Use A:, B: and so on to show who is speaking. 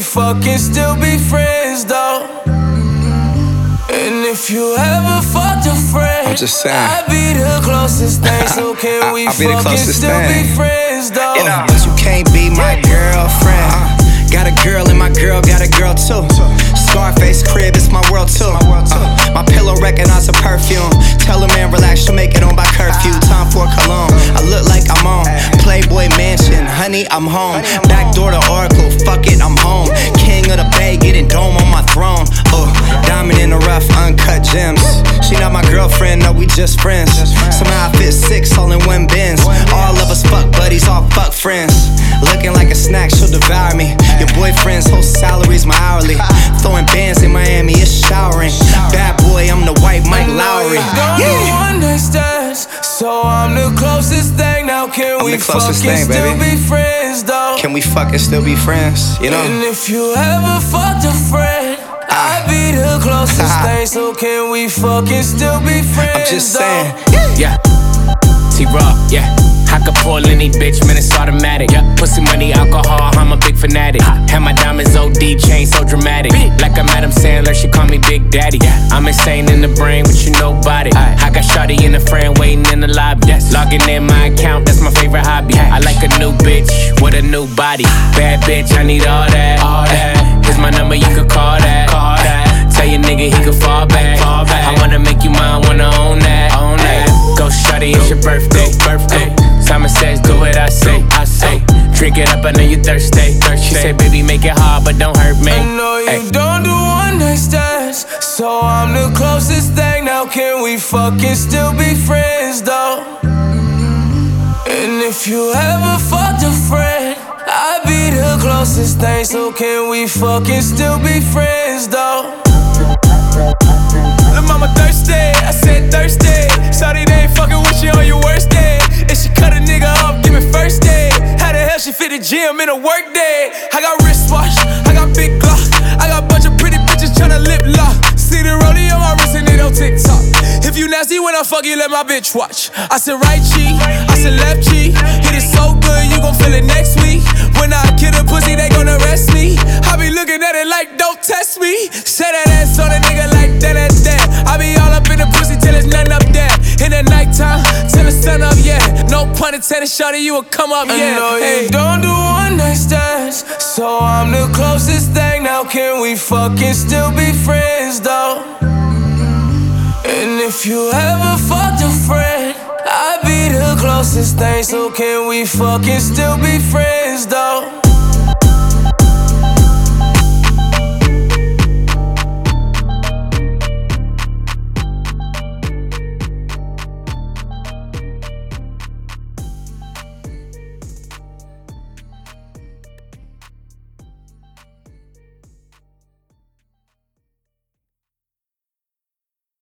A: we fucking still be friends though? And if you ever fucked a friend,
B: I'm just saying,
A: I'd be the closest thing. So can we fucking still be friends though?
B: But you can't be my girlfriend. Got a girl and my girl got a girl too. Scarface crib, it's my world too. My pillow recognize a perfume. Tell a man relax, she'll make it on by curfew. Time for cologne, I look like I'm on Playboy Mansion, honey, I'm home. Back door to Oracle, fuck it, I'm home. King of the Bay, getting dome on my throne. Diamond in the rough, uncut gems. She not my girlfriend, no, we just friends. Somehow I fit 6 all in one Benz. All of us fuck buddies, all fuck friends. Looking like a snack, she'll devour me. Your boyfriend's whole salary's my hourly. Throwing bands in Miami, it's showering. Bad boy, I'm the white Mike Lowry.
A: Don't do one night stands, so I'm the closest thing. Now can we fucking still be friends though?
B: Can we fucking still be friends, you know?
A: And if you ever fucked a friend, I'd be the closest thing. So can we fucking still be friends?
B: I'm just saying,
C: yeah. T-Raw, yeah. I could pull any bitch, man, it's automatic. Yeah. Pussy, money, alcohol, I'm a big fanatic. Have my diamonds OD, chain so dramatic. Like I'm Adam Sandler, she call me Big Daddy. I'm insane in the brain, but you nobody. I got shawty in the friend waiting in the lobby. Logging in my account, that's my favorite hobby. I like a new bitch with a new body. Bad bitch, I need all that. Here's my number, you could call that. Tell your nigga he could fall back. I wanna make you mine, wanna own that. Go shawty, it's your birthday. Simon says, do what I say. Drink it up, I know you thirsty. She said, baby, make it hard, but don't hurt me.
A: I know you don't do one night stands, so I'm the closest thing. Now can we fucking still be friends though? And if you ever fucked a friend, I'd be the closest thing. So can we fucking still be friends though? Lil' mama thirsty, I said thirsty. Shawty, they ain't fucking with you on your worst day. If she cut a nigga up, give me first aid. How the hell she fit the gym in a work day? I got wristwatch, I got big Glock, I got a bunch of pretty bitches tryna lip lock. See the rollie on my wrist and it on TikTok. If you nasty when I fuck you, let my bitch watch. I said right cheek, I said left cheek. Hit it so good, you gon' feel it next week. When I kill a pussy, they gon' arrest me. I be looking at it like, don't test me. Say that ass on a nigga like that. I be all up in the pussy till there's nothing up there. In the nighttime, till the sun up, yeah. No pun intended, shawty, you will come up, yeah. I know you don't do one night stands, so I'm the closest thing. Now can we fucking still be friends though? And if you ever fucked a friend, I'd be the closest thing. So can we fucking still be friends though?